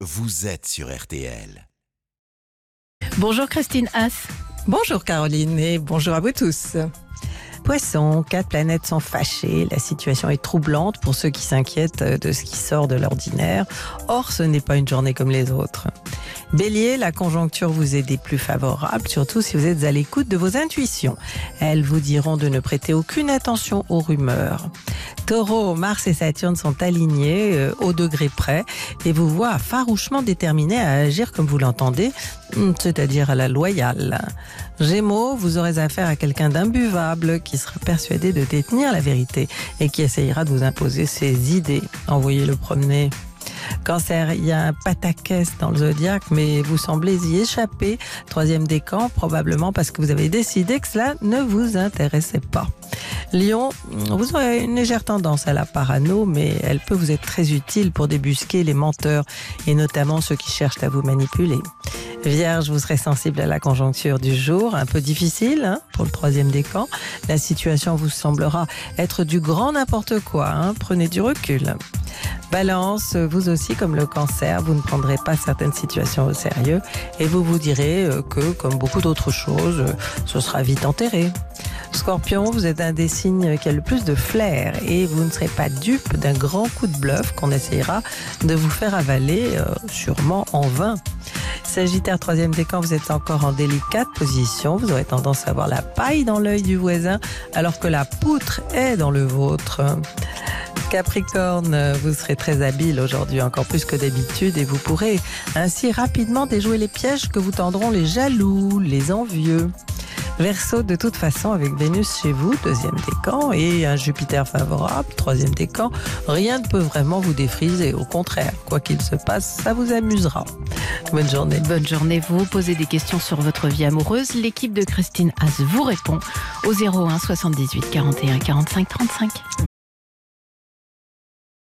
vous êtes sur RTL. Bonjour Christine Haas. Bonjour Caroline et bonjour à vous tous. Poissons, 4 planètes sont fâchées, la situation est troublante pour ceux qui s'inquiètent de ce qui sort de l'ordinaire. Or, ce n'est pas une journée comme les autres. Bélier, la conjoncture vous est des plus favorables, surtout si vous êtes à l'écoute de vos intuitions. Elles vous diront de ne prêter aucune attention aux rumeurs. Taureau, Mars et Saturne sont alignés au degré près et vous voient farouchement déterminés à agir comme vous l'entendez, c'est-à-dire à la loyale. Gémeaux, vous aurez affaire à quelqu'un d'imbuvable qui sera persuadé de détenir la vérité et qui essayera de vous imposer ses idées. Envoyez-le promener. Cancer, il y a un pataquès dans le zodiaque, mais vous semblez y échapper. 3e décan, probablement parce que vous avez décidé que cela ne vous intéressait pas. Lion, vous aurez une légère tendance à la parano, mais elle peut vous être très utile pour débusquer les menteurs, et notamment ceux qui cherchent à vous manipuler. Vierge, vous serez sensible à la conjoncture du jour, un peu difficile pour le 3e décan. La situation vous semblera être du grand n'importe quoi, prenez du recul. Balance, vous aussi comme le cancer, vous ne prendrez pas certaines situations au sérieux et vous vous direz que, comme beaucoup d'autres choses, ce sera vite enterré. Scorpion, vous êtes un des signes qui a le plus de flair et vous ne serez pas dupe d'un grand coup de bluff qu'on essayera de vous faire avaler, sûrement en vain. Sagittaire, 3e décan, vous êtes encore en délicate position. Vous aurez tendance à voir la paille dans l'œil du voisin alors que la poutre est dans le vôtre. Capricorne, vous serez très habile aujourd'hui, encore plus que d'habitude, et vous pourrez ainsi rapidement déjouer les pièges que vous tendront les jaloux, les envieux. Verseau, de toute façon, avec Vénus chez vous, 2e décan, et un Jupiter favorable, 3e décan, rien ne peut vraiment vous défriser. Au contraire, quoi qu'il se passe, ça vous amusera. Bonne journée. Bonne journée. Vous posez des questions sur votre vie amoureuse. L'équipe de Christine Haas vous répond au 01 78 41 45 35.